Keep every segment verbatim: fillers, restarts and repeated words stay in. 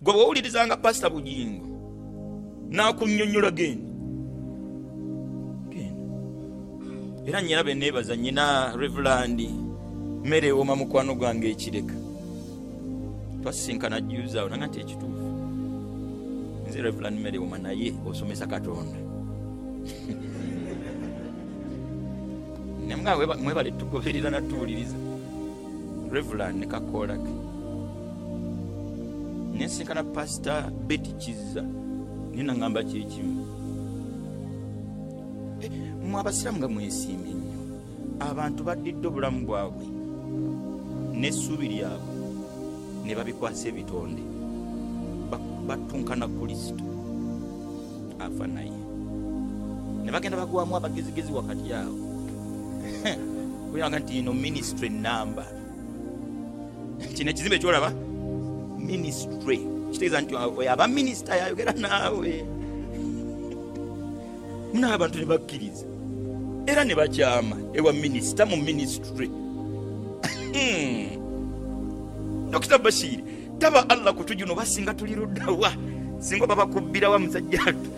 gwe bw'owulirizanga Pastor Bugingo n'akunnyonnyola genda genda. Era nnyirabe neebaza nnyina Reverend Mary Woma mukwano gwange ekireka twasisinkana jjuuzaawo nanga nti ekituufu nze Reverend Mary Woma naye osomesa Katonda. Nemwa mwebale tugoberera natuwuliriza Reverend Kakolake nesinkana Pastor Betty Kizza nina ngamba kyekimu eh, mwe abasiramu nga mwesiimye nnyo abantu baddidde obulamu bwabwe n'essuubi lyabwe ne babikwasa ebitonde batunkana Kristo afa naye ne bagenda bagwamu abagezigezi wakati awo kuyanga nti ino ministry number kino ekizimbe kyolaba ministry kitegeeza nti aba minister yayogera naawe muna abantu ne bakkiriza era ne bakyama ewa minister mu ministry. Dokita Bashir taba Allah kutujuno basinga tuliruddawa singa baba kubbira wa musajjatu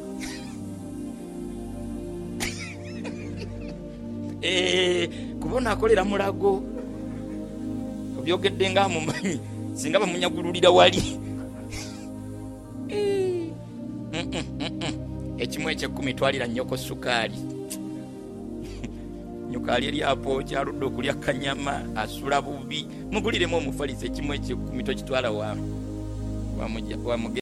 eh kubona akolera mulago obyogedde nga mumanyi singa bamunyagululira wali ekimu ekyekumi twalira nnyoko sukali nyukali eryapo kyaludde okulya kanyama asula bubi muguliremu omufaliso ekimu ekyekumi tokitwala wa wa